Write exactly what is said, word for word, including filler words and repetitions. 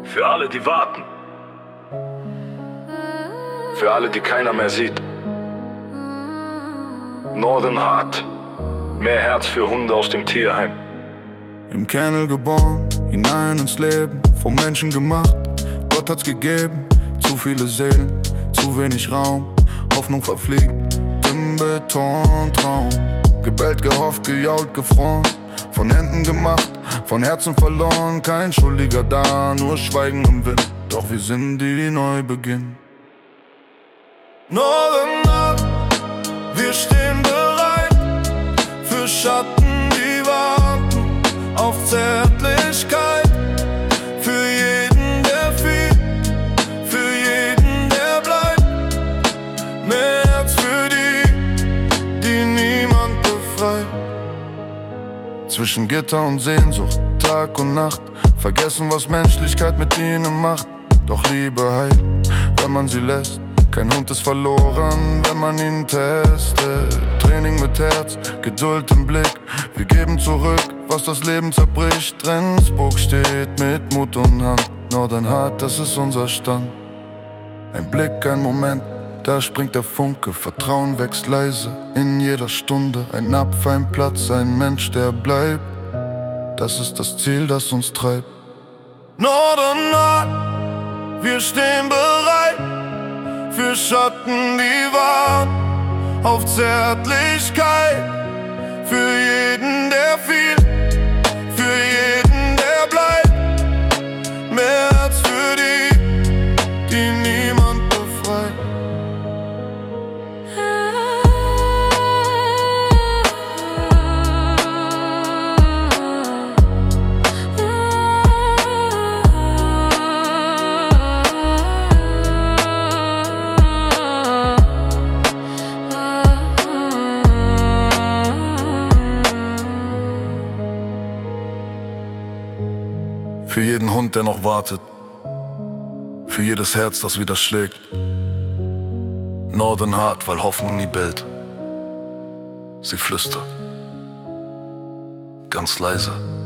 Für alle, die warten. Für alle, die keiner mehr sieht. Northern Heart. Mehr Herz für Hunde aus dem Tierheim. Im Kennel geboren, hinein ins Leben, vom Menschen gemacht. Gott hat's gegeben, zu viele Seelen, zu wenig Raum. Hoffnung verfliegt im Betontraum. Gebellt, gehofft, gejault, gefroren. Von Händen gemacht, von Herzen verloren. Kein Schuldiger da, nur Schweigen im Wind. Doch wir sind die, die neu beginnen. Northern Heart, wir stehen bereit für Schatten, die warten auf Zärtlichkeit. Für jeden, der fiel, für jeden, der bleibt. Mehr Herz für die, die niemand befreit. Zwischen Gitter und Sehnsucht, Tag und Nacht. Vergessen, was Menschlichkeit mit ihnen macht. Doch Liebe heilt, wenn man sie lässt. Kein Hund ist verloren, wenn man ihn testet. Training mit Herz, Geduld im Blick. Wir geben zurück, was das Leben zerbricht. Rendsburg steht mit Mut und Hand. Northern Heart, das ist unser Stand. Ein Blick, ein Moment, da springt der Funke. Vertrauen wächst leise in jeder Stunde. Ein Napf, ein Platz, ein Mensch, der bleibt. Das ist das Ziel, das uns treibt. Northern Heart, wir stehen bereit für Schatten, die warten auf Zärtlichkeit. Für jeden, der fiel, für jeden, der bleibt. Mehr Herz für die, die niemand befreit. Für jeden Hund, der noch wartet. Für jedes Herz, das wieder schlägt. Northern Heart, weil Hoffnung nie bellt. Sie flüstert. Ganz leise.